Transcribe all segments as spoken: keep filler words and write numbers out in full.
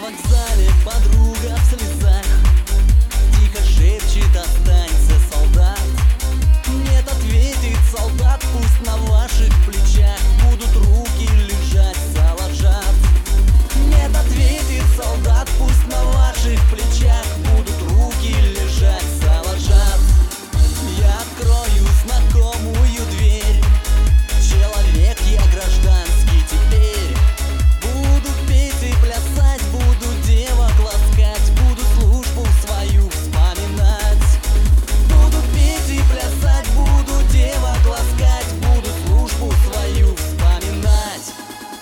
вокзале подруга в слезах тихо шепчет: останься, солдат. Нет, ответит солдат, пусть на ваших плечах будут руки лежать, заложат. Нет, ответит солдат, пусть на ваших плечах будут руки лежать, заложат. Я открою знакомую дверь, человек я гражданский теперь. Буду петь и плясать, буду девок ласкать, буду службу свою вспоминать. Буду петь и плясать, буду девок ласкать, буду службу свою вспоминать.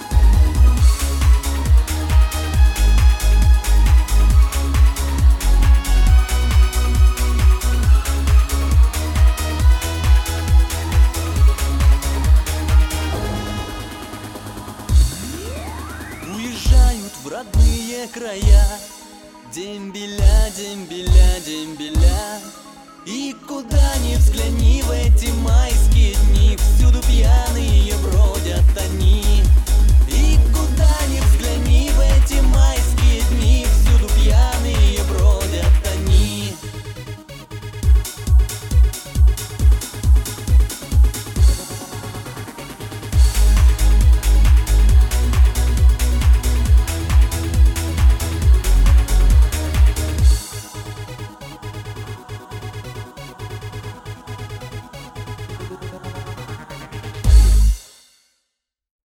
Уезжают в родные края дембеля, дембеля, дембеля. И куда ни взгляни в эти майские дни, всюду пьяные бродят они. И куда ни взгляни в эти майские